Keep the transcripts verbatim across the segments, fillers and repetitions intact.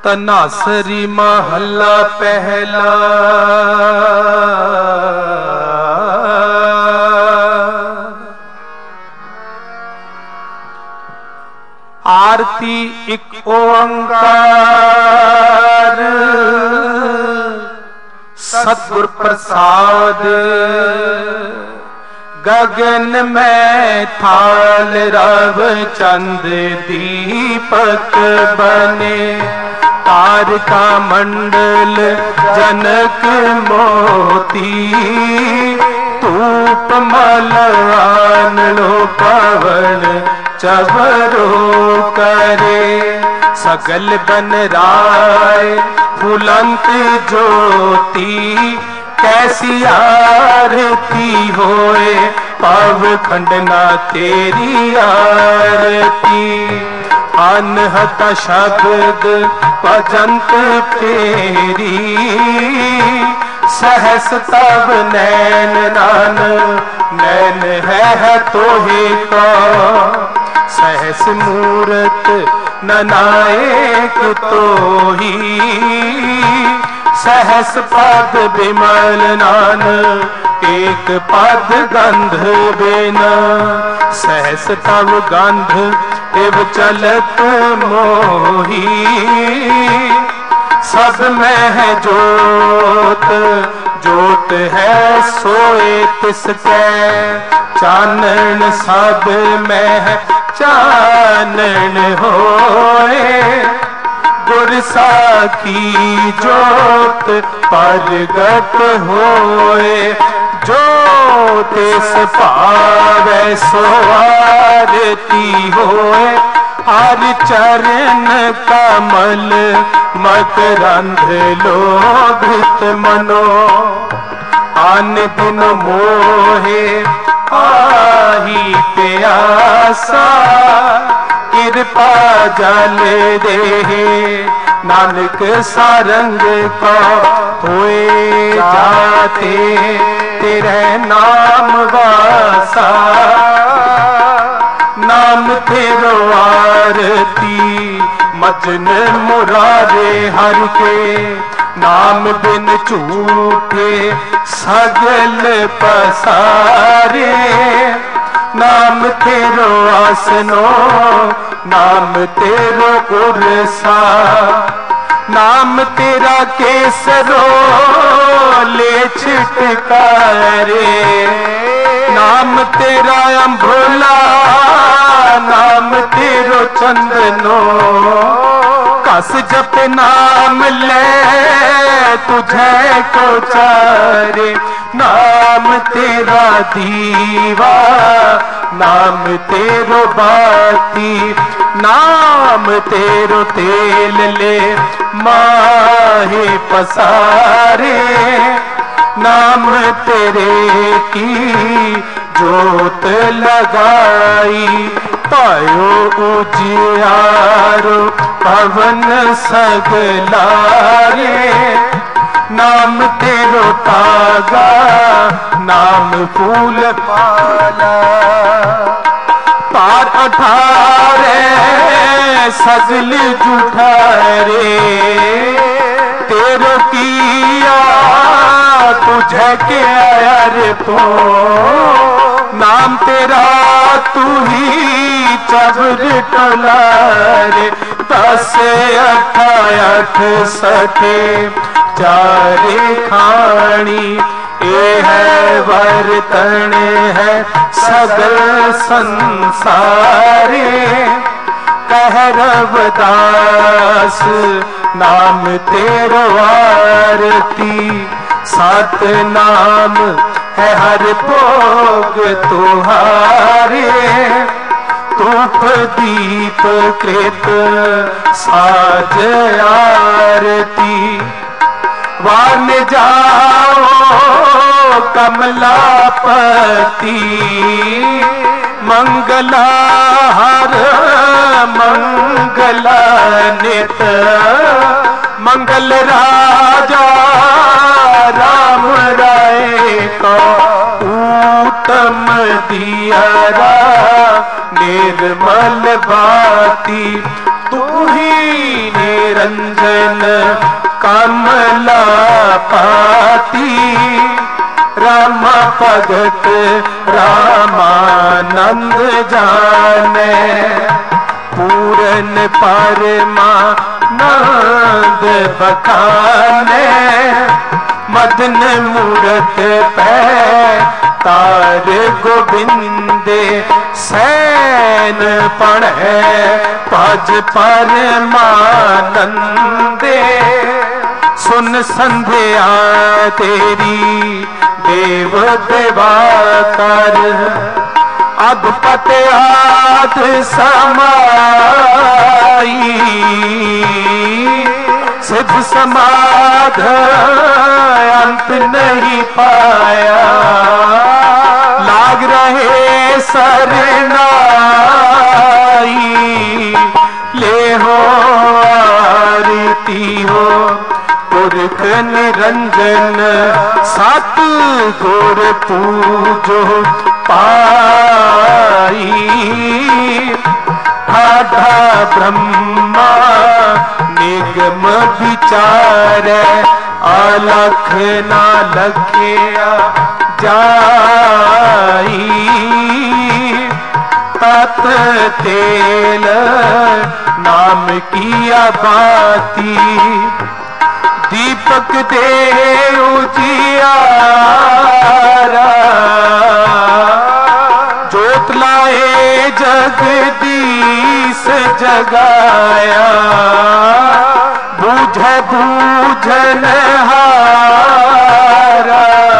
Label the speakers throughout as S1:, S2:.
S1: तनासरी महला पहला। आरती एक ओंकार सतगुर प्रसाद। गगन में थाल रव चंद दीपक बने। तारका मंडल जनक मोती। धूप मलवान लो पवन चवरो करे। सगल बन राय फुलंत ज्योति। कैसी आरती होए पाव खंडना तेरी आरती। अनहत शब्द भजंत तेरी। सहस तब नैन नान नैन है तोहे का। सहस मूरत ननायक तोही। सहस पद बिमल नान एक पद गंध बिना। सहस तव गंध इव चलत मोही। सब में है जोत जोत है सोए तिसकै। चानन सब में है चानन होए। गुर साखी जोत प्रगट होए। जो तिस पावै सो आरती होए। हर चरण कमल मकरंद लोभित मनो। आन दिन मोहे आही प्यासा। कृपा जल देहे नानक सारंग का। होए जाते तेरे नाम वासा। नाम तेरो आरती मजन मुरारे हर के। नाम बिन झूठे सगल पसारे। नाम तेरो आसनो नाम तेरो उरसा। नाम तेरा केसरो ले छिटकारे। नाम तेरा अम्भोला नाम तेरो चंदनो। कस जप नाम ले तुझे को चारे। नाम तेरा दीवा नाम तेरो बाती। नाम तेरो तेल ले माहे पसारे। नाम तेरे की जोत लगाई। पायो उजियारो पवन सगलारे। नाम तेरो तागा नाम फूल माला। पार अठारे सगल जुठारे। तेरो किया तुझे के यार तो। नाम तेरा तू ही चबर टलारे। दस अठाठ सठे चारे खानी। ये है वर्तन है सगल संसारे। कह रवदास नाम तेरो आरती। सात नाम है हर भोग तुहारे। धूप दीप कृत साज आरती। वान जाओ कमलापति। मंगला हर मंगला नित। मंगल राजा राम राय को। उत्तम दियारा निर्मल बाती। तू ही निरंजन कमला पाती, राम भगत रामानंद जाने, पूरन परमानंद बखाने, मदन मूरत पै तार गोबिंदे, सैन पढ़े पज परमानंदे, सुन संध्या तेरी देव देवाकर, अधपत आद समाई, सिद्ध समाध अंत नहीं पाया, लाग रहे सरनाई, ले हो आरती हो पुरख निरंजन, सत गुर पूजो पाई, ठाठा ब्रह्मा निगम विचार, अलख ना लखिया जाई, तत तेल नाम किया बाती, दीपक दे उजियारा, जोत लाए जगदीश जगाया, बूझ बूझन हारा,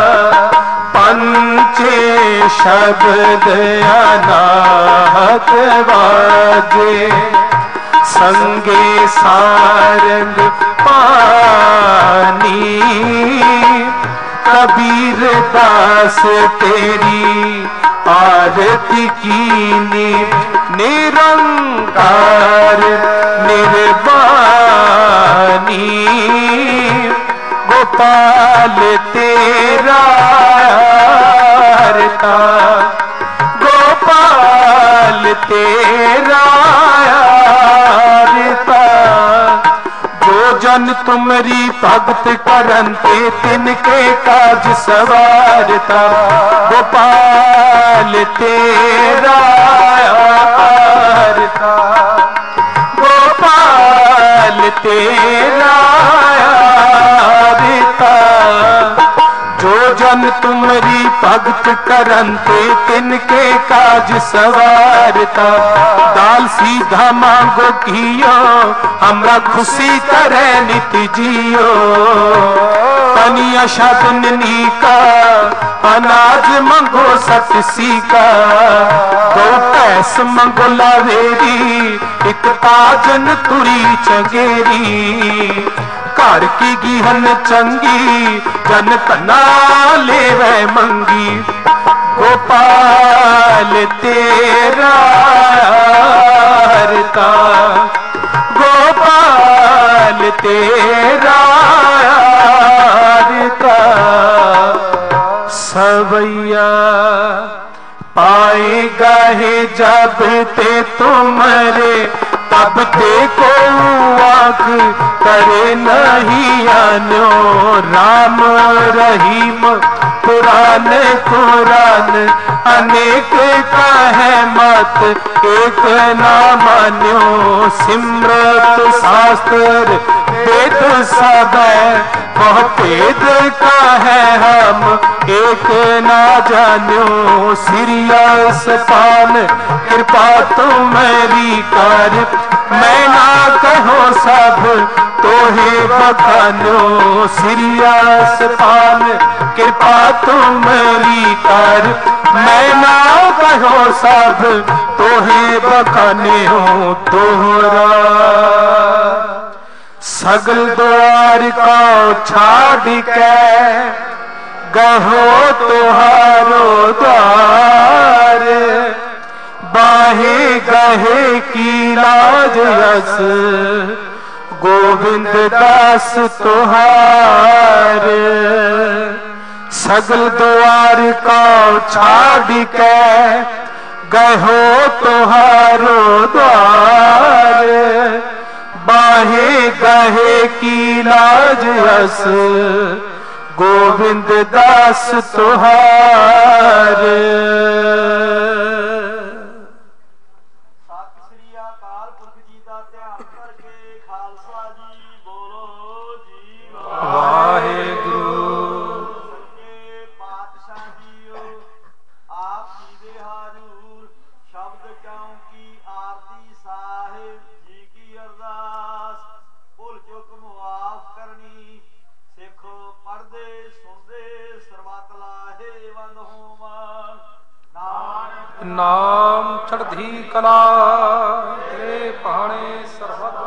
S1: पंचे शब्द अनाहत बाजे, संगे सारंग पानी, कबीर दास तेरी आरती कीनी, निरंकार निर्वाणी, गोपाल तेरा आरता, गोपाल तेरा आरता, जो जन तुमरी भगत करंते, तिनके काज सवारता, गोपाल तेरा आरता, गोपाल तेरा आरता, जो जन तुमरी भगत करंते, तिनके काज सवारता, दाल सीधा मांगो कियो, हमरा खुशी करे नित जियो, तनिया शबननी का अनाज मंगो सत सीका, दो पैस मंगो लावेरी, एक ताजन तुरी चंगेरी, घर की गिहन चंगी, जन तना लेवे मंगी, गोपाल तेरा आरता, गोपाल तेरा आरता, सवैया पाएगा है जब ते तुमरे, तब ते को आग करे नहीं आन्यो, राम रहीम कुरान कुरान, अनेक का है मत एक ना मान्यो, सिमरत शास्त्र वेद सब, बहुत भेद का है हम एक ना जान्यो, सिरियस पान कृपा तुम्हारी कर, मैं ना कहो सब तोहे बखान्यो, सिरियस पान कृपा तुम्हारी कर, मैं ना कहो सब तोहे बखान्यो, तोहरा सगल द्वार को छाड़ के, गहो तुहारो द्वार, बाहे गहे की लाज यस, गोविंद दास तुहार, सगल द्वार को छाड़ के, गहो तुहारो द्वार, बाहे गहे की लाज अस गोविंद दास तुहार।
S2: सत श्री अकाल पुरख जी का ध्यान करके खालसा जी बोलो जी
S1: वाहेगुरु।
S2: सच्चे पातशाह जीओ आप जी दे हाजूर शब्द क्यों की आरती साहिब जी की अरदास भुल चुक मुआफ करनी सिख पढ़दे सुनदे सरबत लाहे वंद होवन नानक
S1: नाम चढ़धी कला तेरे पाणे सरबत।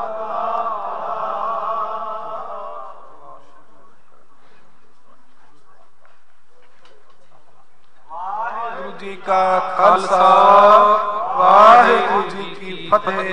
S1: वाहिगुरु जी का खालसा वाहिगुरु जी की फतेह।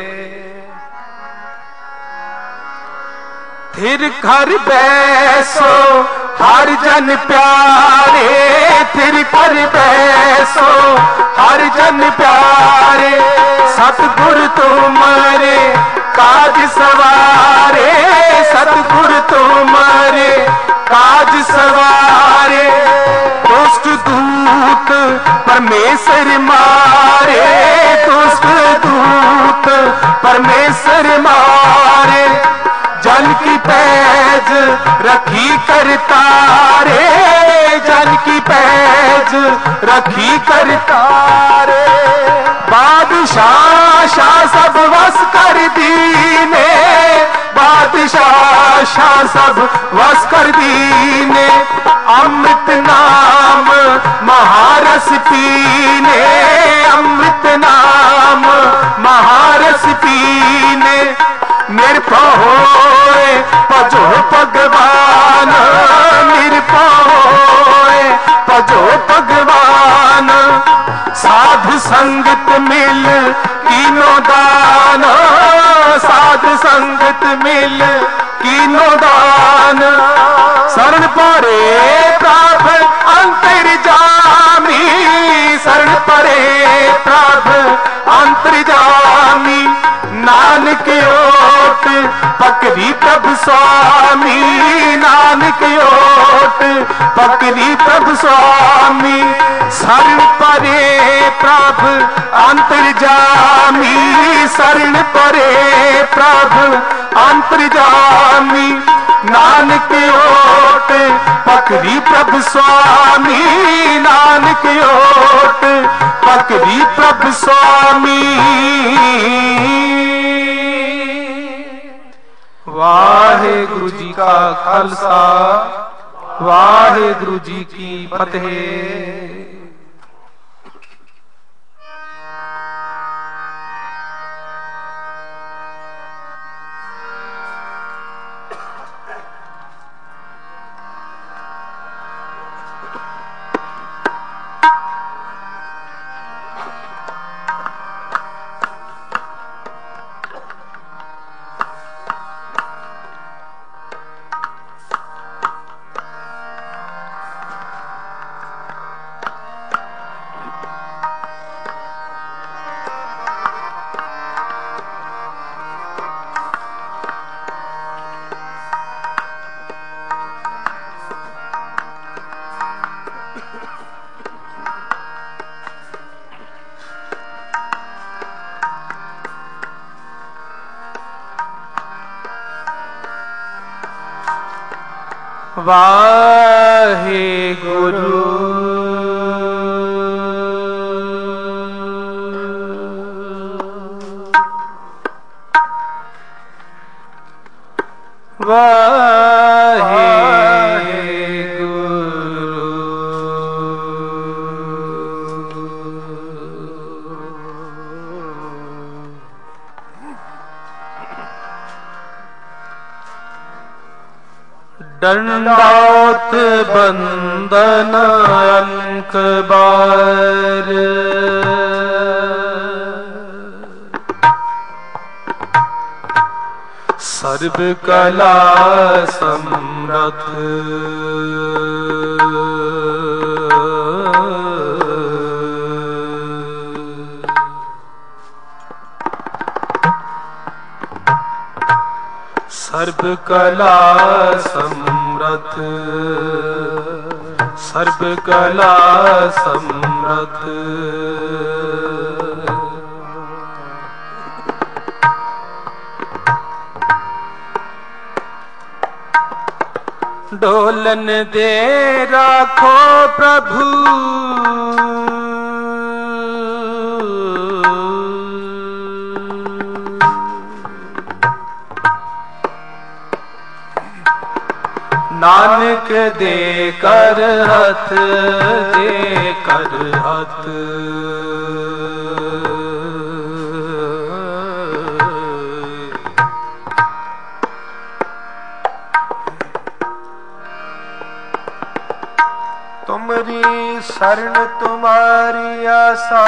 S1: थिर घर बैसो हर जन प्यारे, थिर घर बैसो हर जन प्यारे, सतगुर तुम्हारे काज सवारे, सतगुर तुम्हारे काज सवारे। दुष्ट दूत परमेश्वर मारे, दुष्ट दूत परमेश्वर मारे। जन की पैज रखी करतारे, जन की पैज रखी करतारे। बादशाह शाह सब वस कर दीने, बादशाह शाह सब वस कर दीने। अमृत नाम महारस पीने, अमृत नाम महारस पीने। निर्भय होए भजो भगवान, निर्भय होए भजो भगवान। साधु संगत मिल कीनो दान, साधु संगत मिल कीनो दान। शरण परे प्रभ अंतर्जामी, शरण परे प्रभ अंतर्जामी। नानक ओट पकड़ी प्रभु स्वामी, नानक ओट पकड़ी प्रभु स्वामी। शरण परे प्रभु अंतर्जामी, शरण परे प्रभु अंतर्जामी। नानक ओट पकड़ी प्रभु स्वामी, नानक ओट पकड़ी प्रभु स्वामी। वाहेगुरु जी का खालसा वाहेगुरु जी की फतेह। वाहेगुरु दंडौत बंदन अंक बार सर्व कला समरथ सर्व कला समृत सर्व कला समृत डोलन दे राखो प्रभु नानक दे कर हथ दे कर हथ
S3: तुमरी शरण तुम्हारी आशा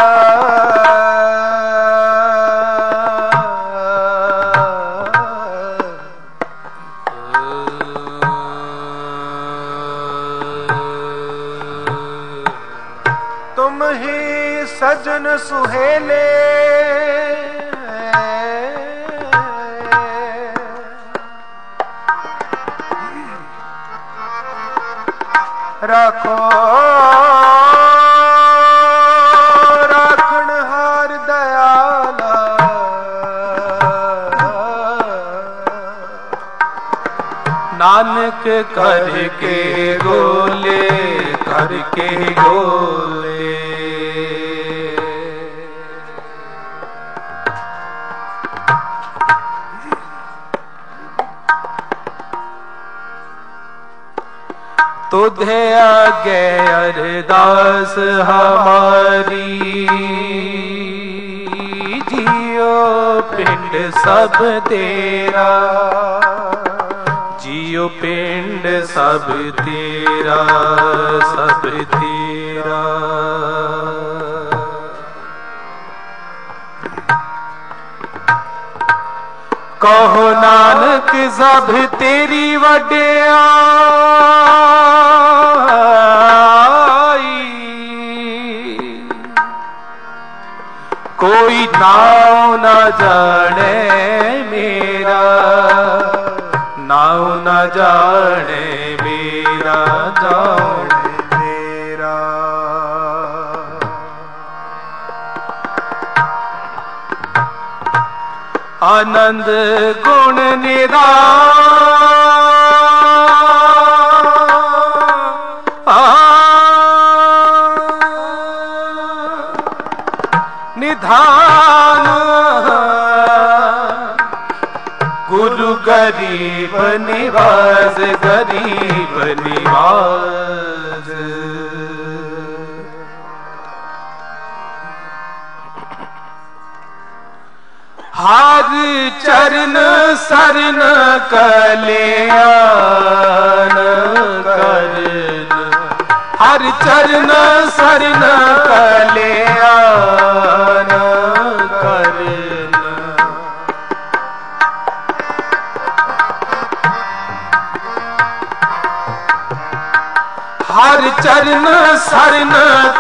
S3: तुम ही सजन सुहेले राखो राखण हार दयाला
S1: नानक करके गोले करके गोले तुझे आगे अरदास हमारी जियो पिंड सब तेरा जियो पिंड सब तेरा सब तेरा कहो नानक सब तेरी वड्याई कोई नाव न जाने मेरा नाव न जाने मेरा जाने मेरा आनंद गुण निरा निधान गुरु गरीब निवास गरीब निवास हार चरण शरण कल्याण करन हर चरण शरण कल्याण करन हर चरण शरण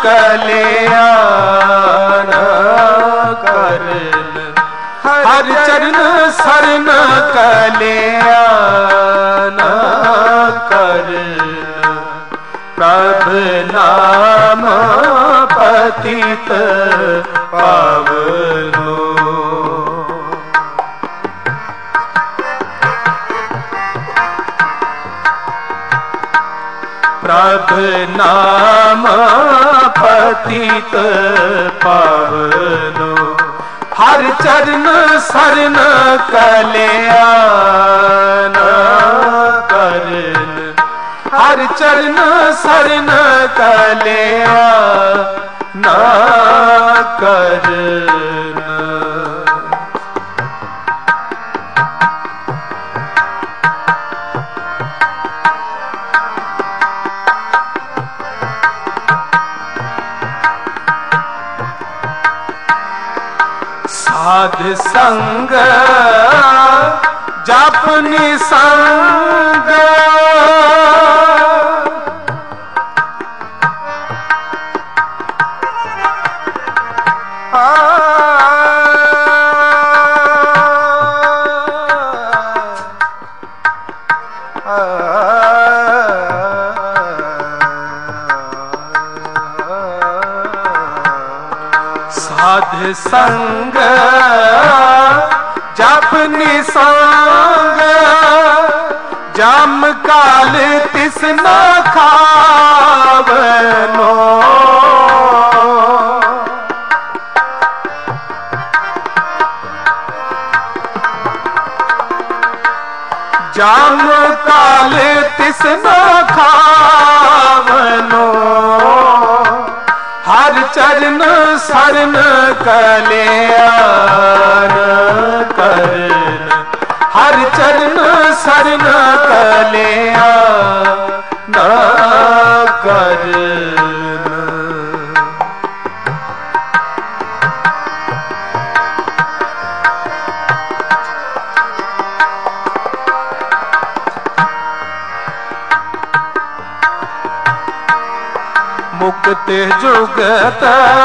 S1: कल्याण करन हर चरण शरण कल्याण करन प्रभु नाम पतित पावनो प्रभु नाम पतित पावनो हर चरण शरण कल्याण करन हर चरण शरण कल्याण करन साध संग जप निसंग
S3: संग जप निसंग जम काल तिस न खावनो जम काल तिस न खावनो हर चरण शरण कल्याण करन हर चरण शरण कल्याण करन। मुक्त जुगत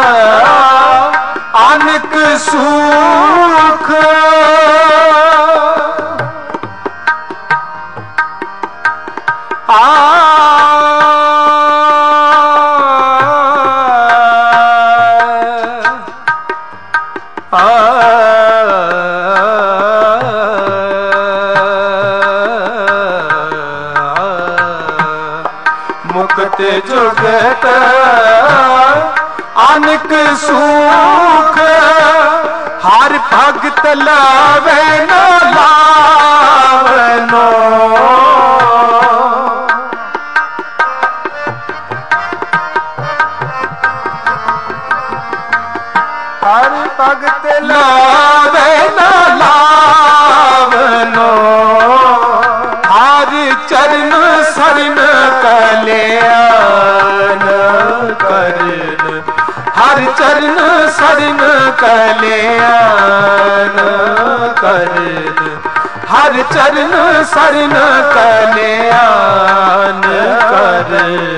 S3: अनेक सुख आ मुक्त जुगत अनेक सुख हर भगत लावे न लावनो हर भगत लावे न लावनो हर चरण शरण कल्याण करन हर चरण शरण कल्याण करन हर चरण शरण कल्याण करन।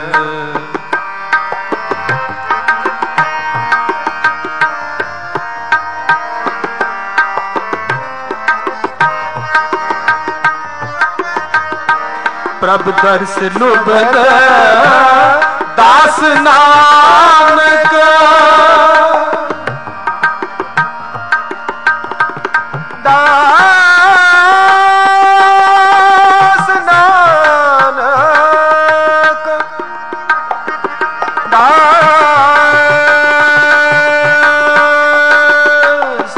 S3: प्रभ दर्श लुभद दास नानक दास नानक दास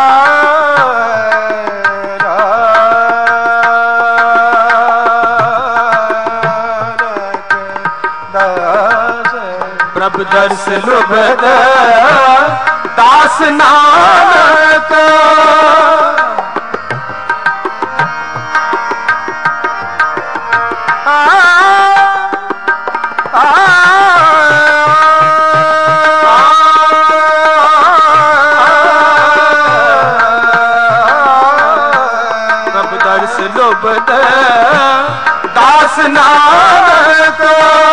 S3: प्रभ दर्श लुभद दास नानक आ, आ, प्रभ दर्श लुभद दास नानक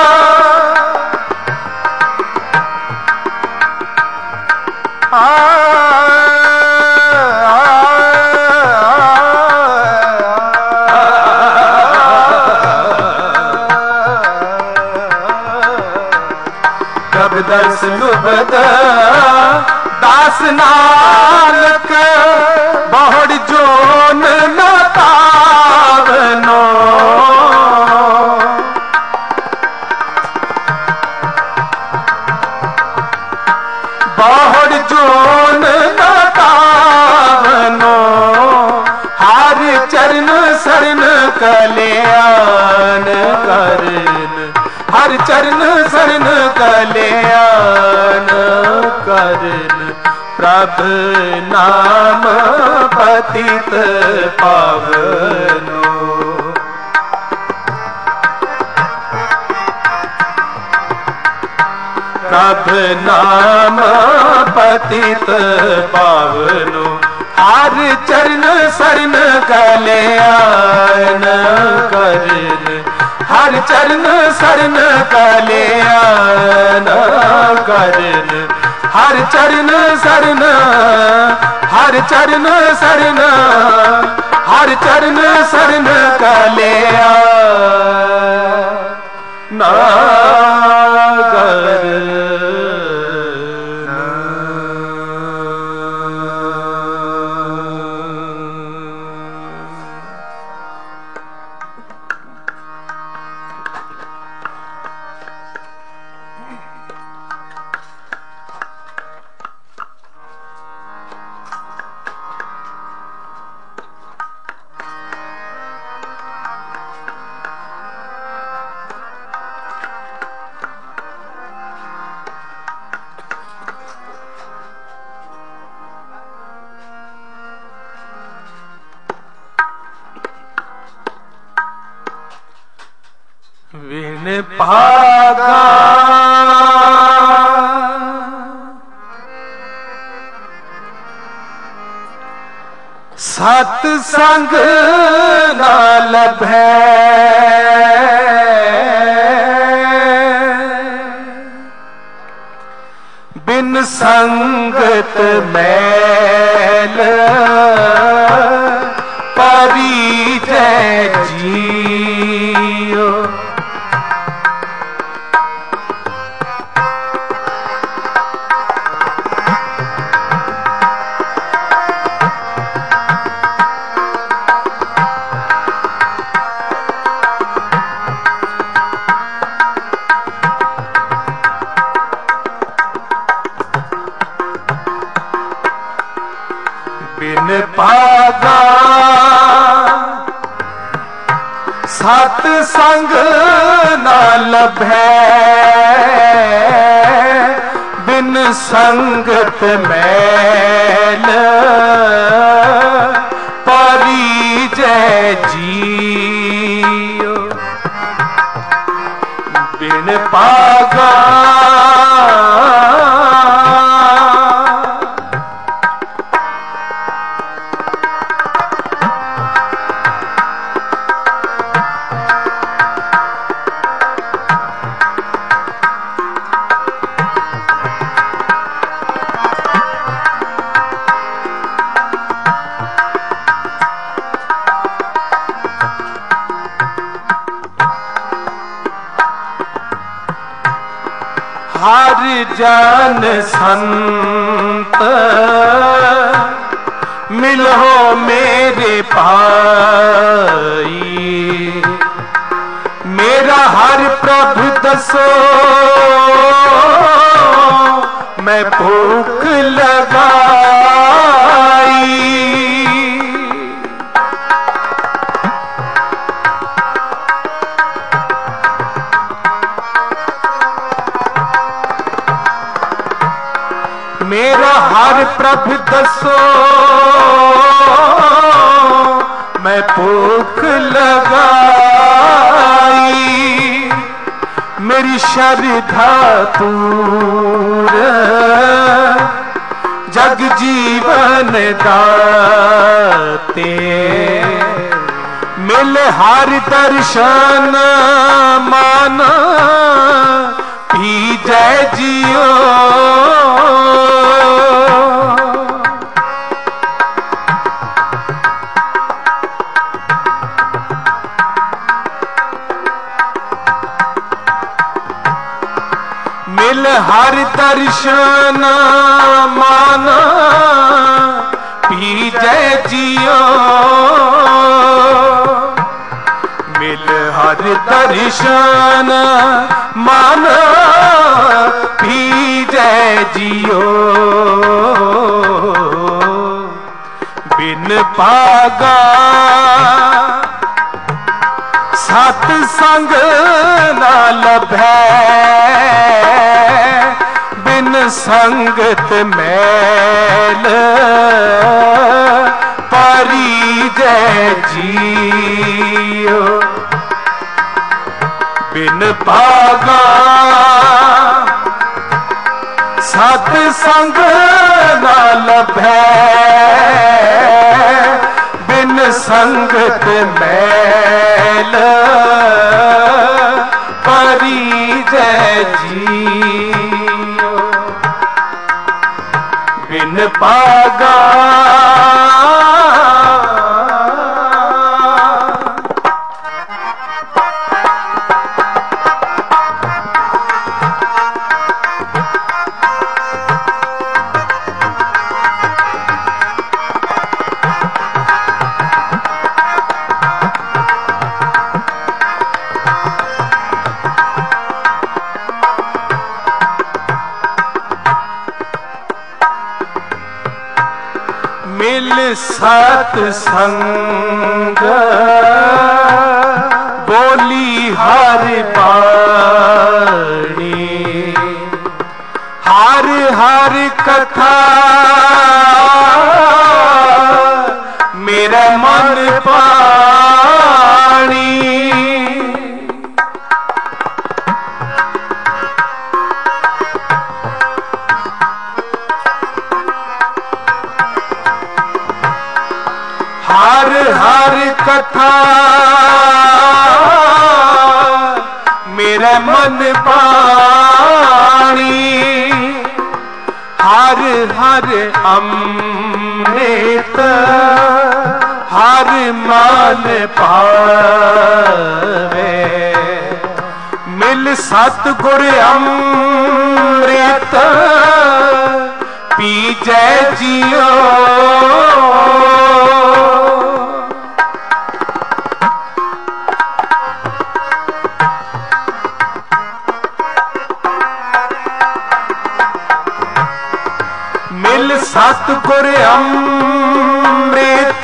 S3: प्रभ दर्श लुभद दास नानक बहुड़ जोन न तावनो बहुड़ जोन न तावनो हर चरण शरण कल्याण करन हर चरण शरण कल्याण करन प्रभ नाम पतित पावनो प्रभ नाम पतित पावनो हर चरण शरण कल्याण करन हर चरण शरण कल्याण करन हर चरण शरण हर चरण शरण हर चरण शरण कल्याण करन। भागा सत्संग ना लभै बिन संगत मैल परिजय जियो। बिन भागा सत्संग ना लभै बिन संगत मैल परिजय जियो। बिन भागा हर जन संत मिलो मेरे भाई। मेरा हर प्रभु दसो मैं भूख लगाई। मेरा हर प्रभु दसो मैं भूख लगाई। मेरी श्रद्धा पूर जग जीवन दाते। मिल हर दर्शन माना भी जय जियो। मिल हर दर्शन माना पी जय जियो। मिल हर दर्शन माना पी जय जियो। बिन भागा सत्संग ना लभै बिन संगत मैल परिजय जियो। बिन भागा सत्संग ना लभै बिन संगत मैल परिजय जियो। बिन भागा मिल सत्संग बोली हर बाणी। हर हर कथा मेरा मन पानी। मन पानी हर हर अमृत हर मान पावे मिल सतगुर अमृत पीजै जियो मिल सतगुर अमृत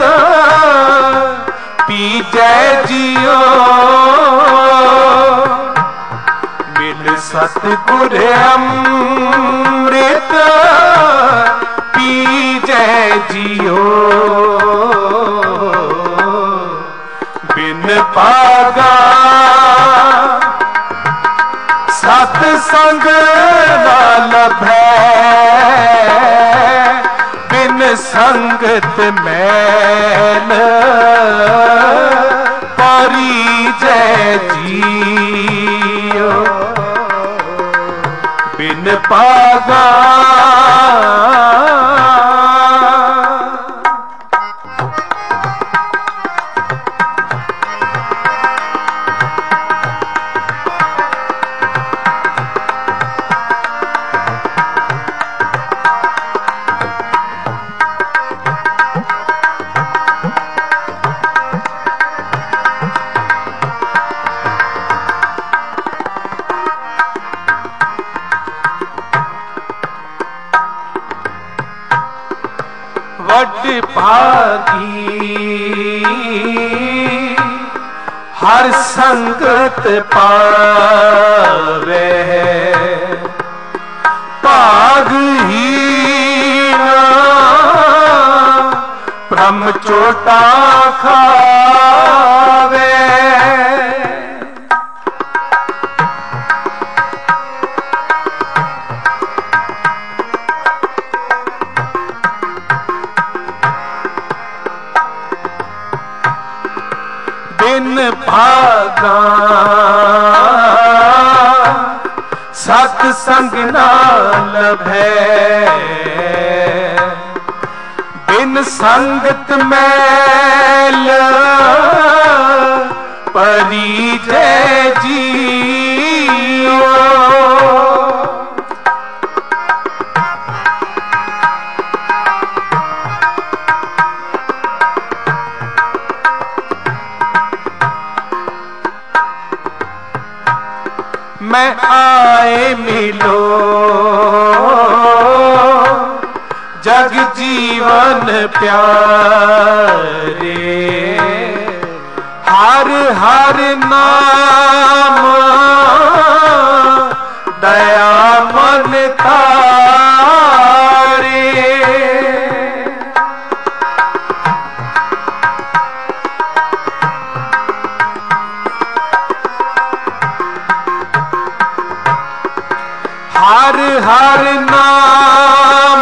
S3: पीजै जियो मिल सतगुर अमृत पीजै जियो बिन पागा सत संग ना लभै बिन संगत मैल परिजै जियो बिन पागा वड भागी हर संगत पावे भागहीन ब्रह्म चोटा खावे बिन भागा सत संग ना लभै बिन संगत मैल परिजै जियो मैं आए मिलो जग जीवन प्यारे हर हर नाम दया मन तारे हर हर नाम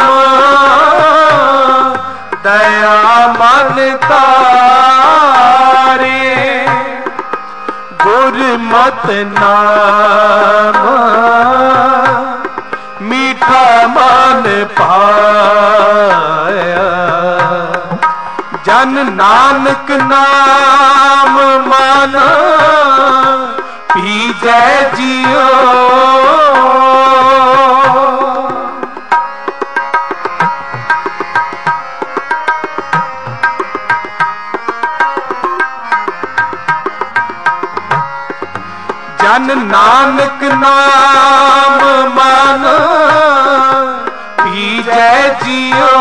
S3: दया मन तारे गुरमत नाम मीठा मन पाया जन नानक नाम माना पीजै जियो जन नानक नाम मान पीजै जियो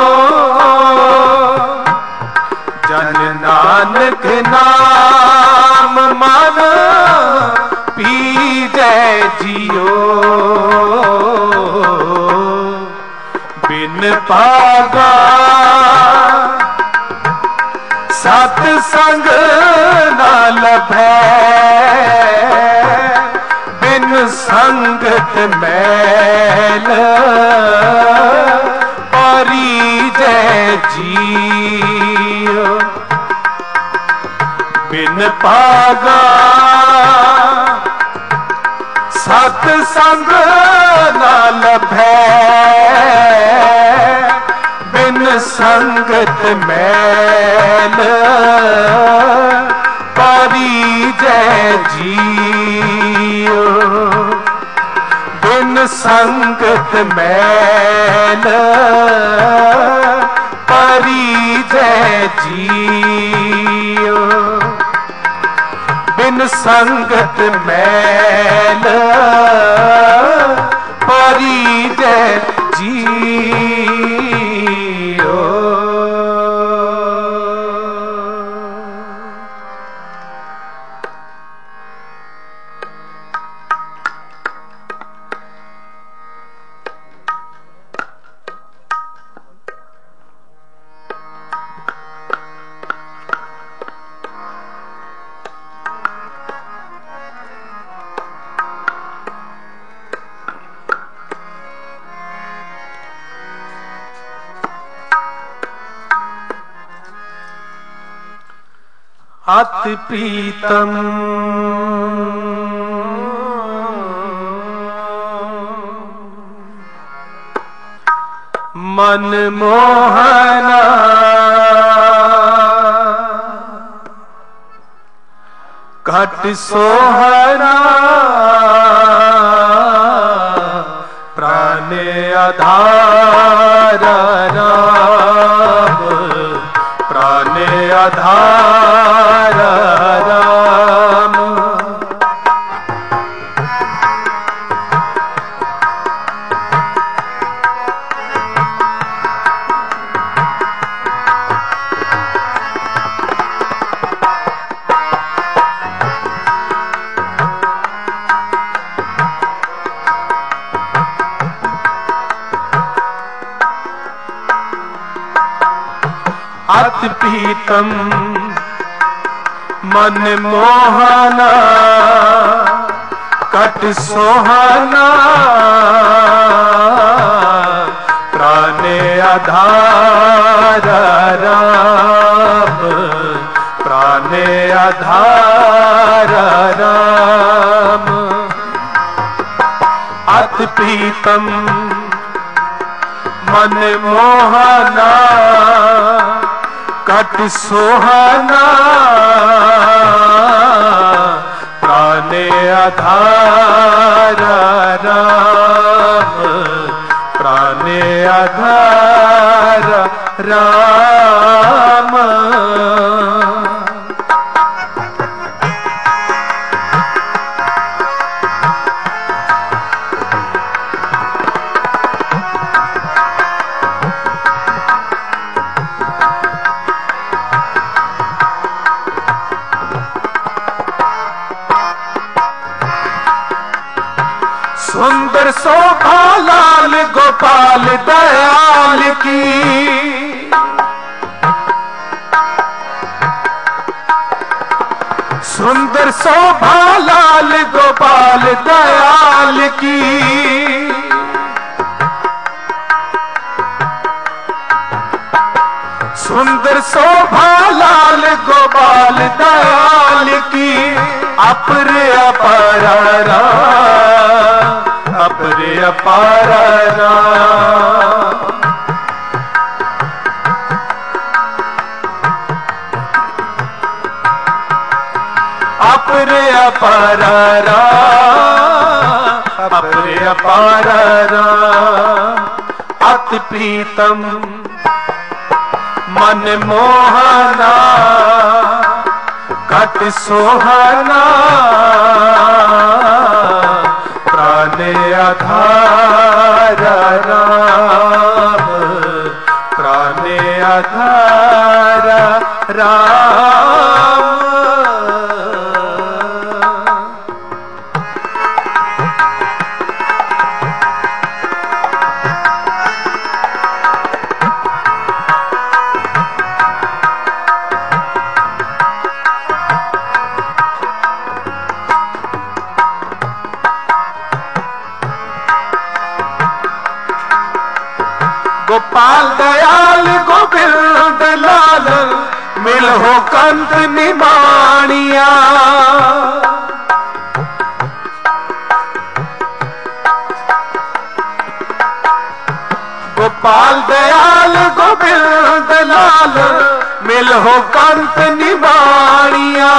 S3: जन नानक नाम मान पीजै जियो बिन पागा सत संग ना लभै बिन संगत मैल परिजै जियो बिन पागा सतसंग ना लभै बिन संगत मैल परिजय जियो बिन संगत मैल परिजय जियो बिन संगत मैल परिजय जियो। अति प्रीतम मन मोहना घट सोहना प्राण आधार राम प्राण आधार राम। अति प्रीतम मन मोहना कट सोहना प्राण आधार राम प्राण आधार राम। अति प्रीतम मन मोहना कट सोहना प्राण आधार राम प्राण आधार राम। सुंदर शोभा लाल गोपाल दयाल की सुंदर शोभा लाल गोपाल दयाल की सुंदर शोभा लाल गोपाल दयाल की अपर अपार अपर अपार अपर अपार अपर अपार अति प्रीतम मन मोहना घट सोहना प्राण आधार राम प्राण आधार राम। गोपाल दयाल गोविंद लाल मिलहो कंत निमाणिया गोबिंद लाल मिलहो कंत निबाणिया।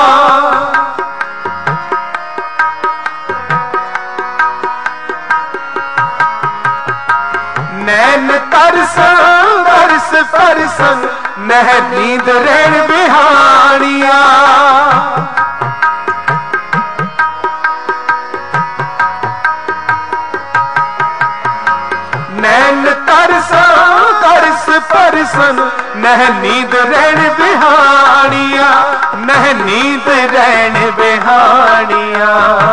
S3: नैन तरसन तरस परसन नह नींद रैन बिहानिया। नैन तरसन तरस परसन नह नींद रैन बिहानिया। नह नींद रैन बिहानिया।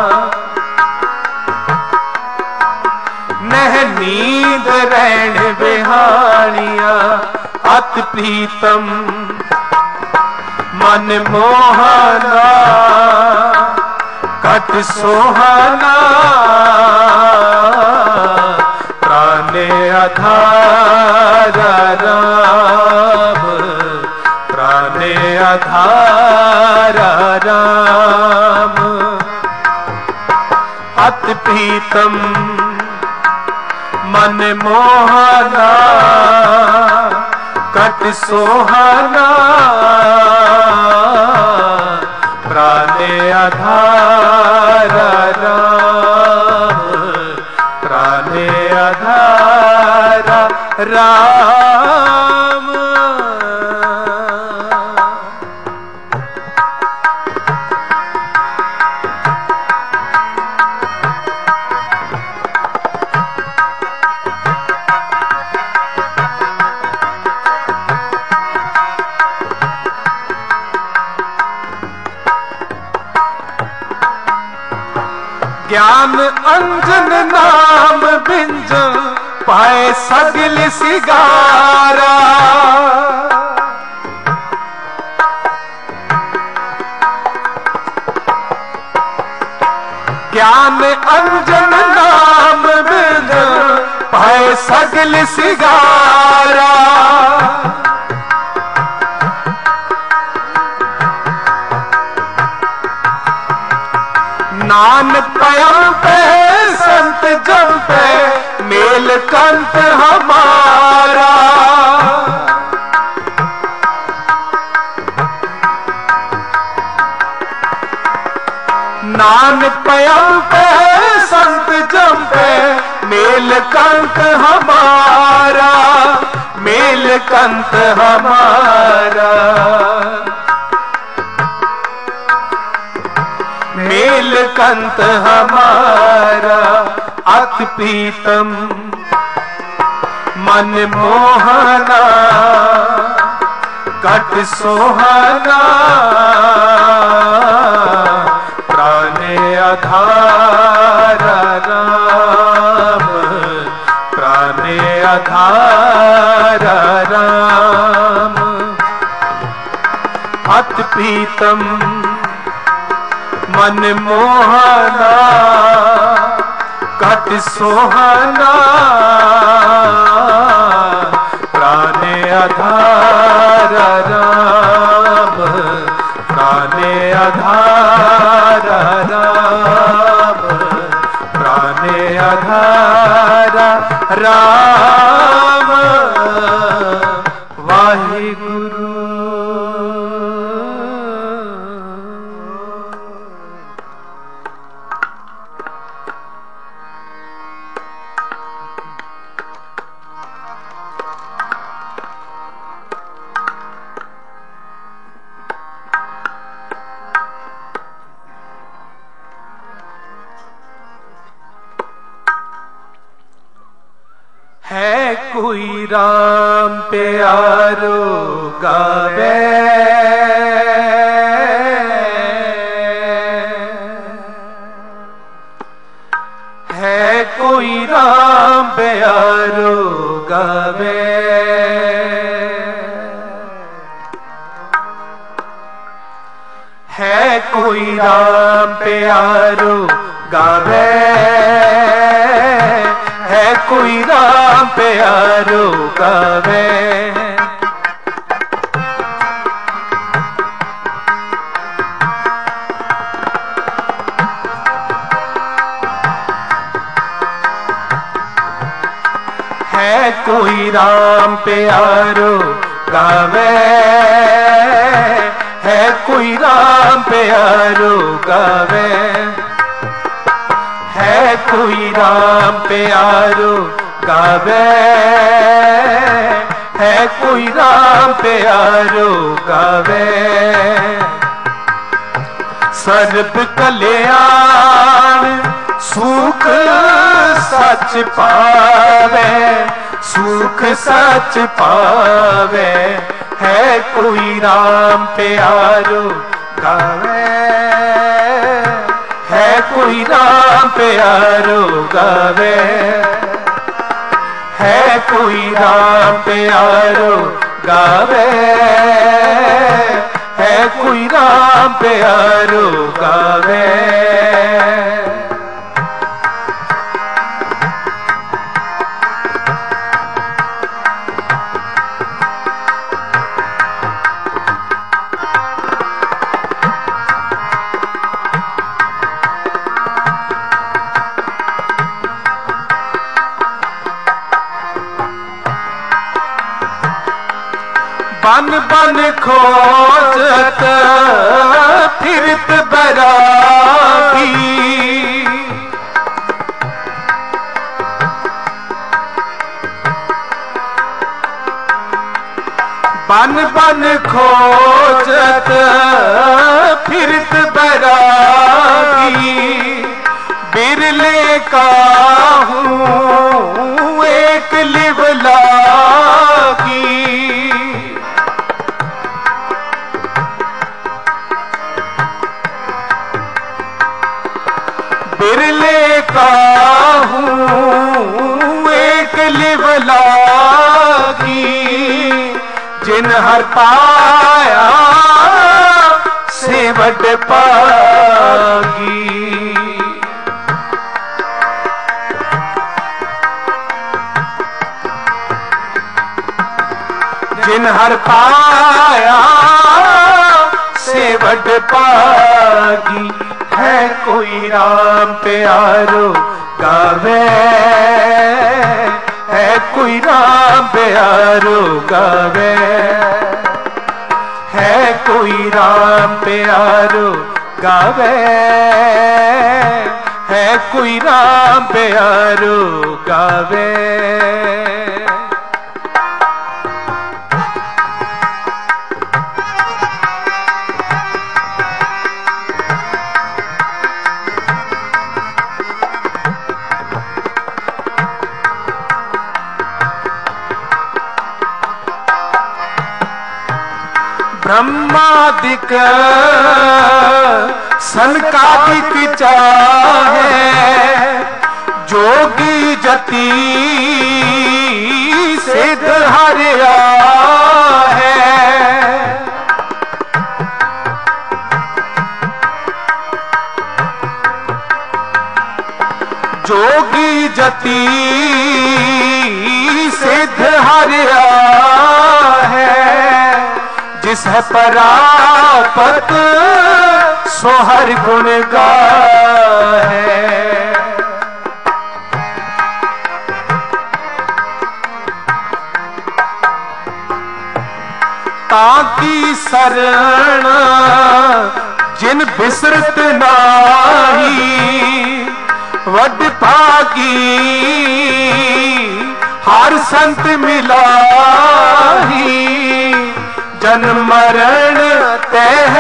S3: नह नींद रैन बिहानिया। अति प्रीतम मन मोहना कट सोहना। प्राणे आधार राम प्राणे आधार राम। अति प्रीतम मन मोहना कट सोहना। प्राणे आधार राम प्राणे आधार राम। ज्ञान अंजन नाम बिंजन पाए सगल सिगारा। ज्ञान अंजन नाम बिंजन पाए सगल सिगारा। नान पयम पे संत जम पे मेल कंत हमारा। नान पयम पे संत जम पे मेल कंत हमारा। मेल कंत हमारा। मेल कंत हमारा। अति प्रीतम मन मोहना कट सोहना। प्राणे आधार राम प्राणे आधार राम। अति प्रीतम मन मोहना कट सोहना। प्राणे आधार राम प्राणे आधार राम प्राणे आधार राम। वाहिगुरु। है कोई राम प्यारो गावे। है कोई राम प्यारो गावे। है कोई राम प्यारो गावे। है कोई राम प्यारो गावे। है कोई राम प्यारो गावे, है कोई राम प्यारो गावे, है कोई राम प्यारो गावे, है कोई राम प्यारो गावे। सर्ब कल्याण सुख सच पावे, सुख सच पावे, है कोई राम प्यारो गावे, है कोई राम प्यारो गावे, है कोई राम प्यारो गावे, है कोई राम प्यारो गावे। बन बन खोजत फिरत बैरागी, बन बन खोजत फिरत बैरागी, बिरले का हूँ एक लिवलागी। बिरले का हूँ एक लिवलागी, जिन हर पाया सेवट पागी। जिन हर पाया सेवट पागी, है कोई राम प्यारो गावे, है कोई राम प्यारो गावे, है कोई राम प्यारो गावे, है कोई राम प्यारो गावे। ब्रह्मादिक सनकादिक चाहे, जोगी जति सिद्ध हरिया है। जोगी जति सिद्ध हरिया है, जिस है परापत सो हर गुण गाहे। ताकी शरण जिन बिसरत नाही, वड भागी हर संत मिलाही। जन्म मरण तह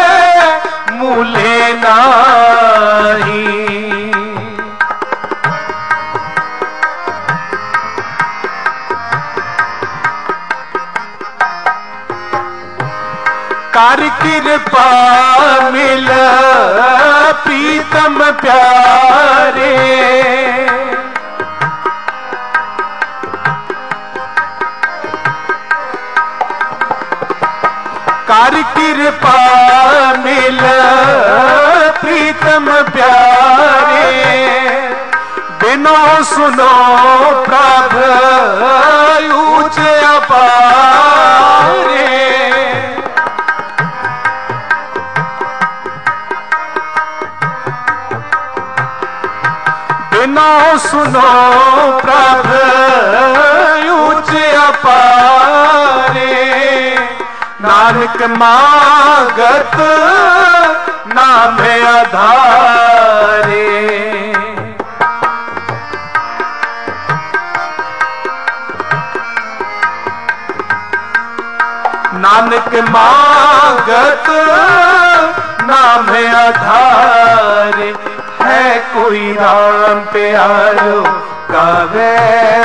S3: मूले नाही, कर कृपा मिल प्रीतम प्यारे। कर कृपा मिल प्रीतम प्यारे, बिनो सुनो प्रभ ऊंच अपारे। बिनो सुनो प्रभ पारे, नानक मांगत नाम आधारे। नानक मांगत नाम आधारे, है कोई राम प्यारो गावे,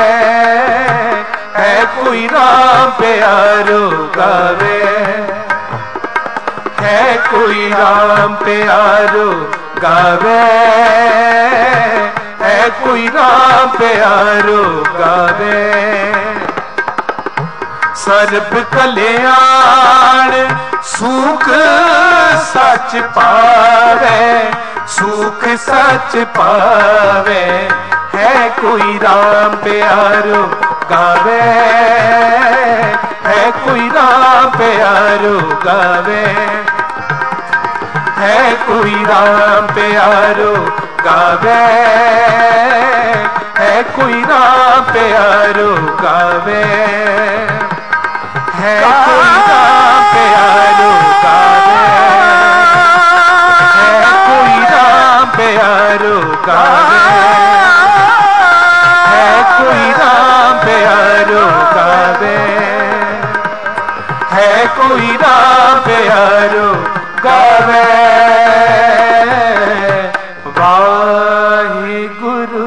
S3: है कोई राम प्यारो गावे, है कोई राम प्यारो गावे, है कोई राम प्यारो गावे। सर्ब कल्याण सुख सच पावे, सुख सच पावे, है कोई राम प्यारो गावे, है कोई राम प्यारो गावे, है कोई राम प्यारो गावे, है कोई राम प्यारो गावे, है कोई राम प्यारो गावे, है कोई राम प्यारो गावे, है कोई राम प्यारो गावे, है कोई राम प्यारो गावे। वाहिगुरु।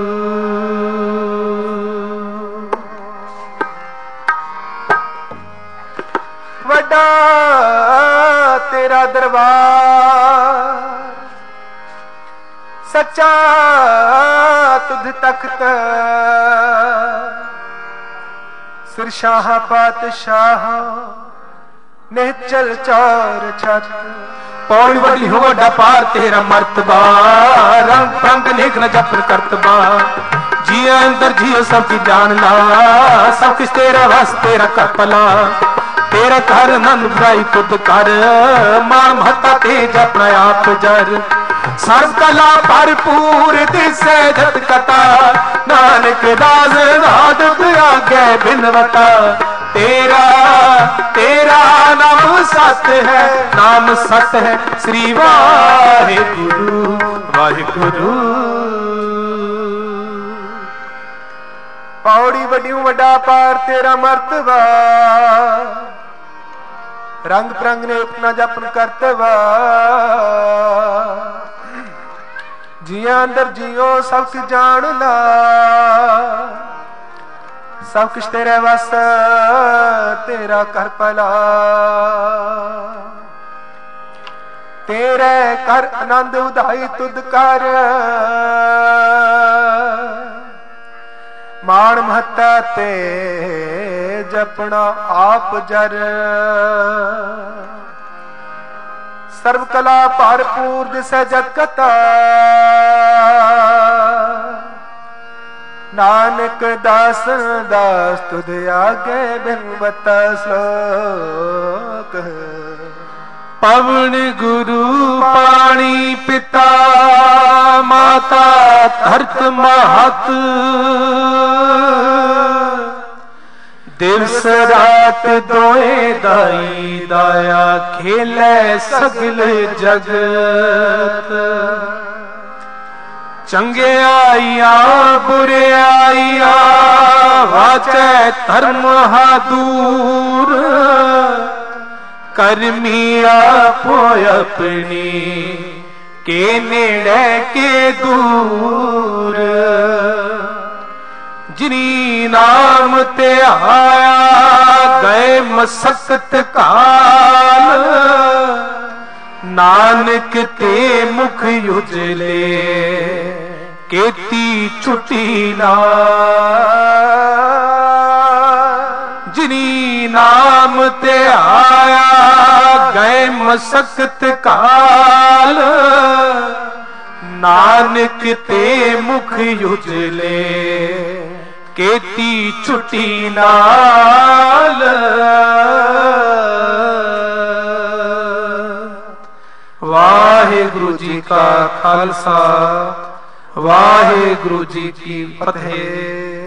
S3: वड्डा तेरा दरबार, सच्चा तुध तख्त, सिर शाह पातशाह निहचल चार छत। पौड़ी वड्डी हो वड्डा पार तेरा मर्तबा, रंग रंग नेक न जपन करतबा। जिया अंदर जियो सब की जान ला, सब किस तेरा वस तेरा करपला। तेरा घर नंद बुराई खुद कर, मान महता तेज अपना आप जर। सर्व कला भरपूर दिसे जत कथा, नानक दास आदत आगे बिनवता। तेरा तेरा नाम सत है, नाम सत है श्री वाहिगुरु वाहिगुरु। पौड़ी वड्डियों वड्डा पार तेरा मर्तबा, रंग प्रंग ने अपना जपन करतवा। जिया अंदर जियो सब कुछ जान ला, सब कुछ तेरे वस तेरा कर पला। तेरे कर आनंद उदाई तुद कर, मान महता ते जपना आप जर। सर्व कला भरपूर दिसै जत कथा, नानक दास दास तुध आगे बिनवता श्लोक। पवन गुरु पाणी पिता माता धरत महत, दिवस रात दोए दाई दाया खेले सगल जगत। चंगे आइया बुरे आइया वाचे धर्म दूर, करमी आपो अपनी के नेड़े के दूर। जिनी नाम ते आया गए मसकत काल, नानक ते मुख उजले केती छुटी नाल। जिनी नाम ते आया गए मसकत काल, नानक ते मुख उजले केती छुटी नाल। वाहिगुरु जी का खालसा, वाहिगुरु जी की फतेह।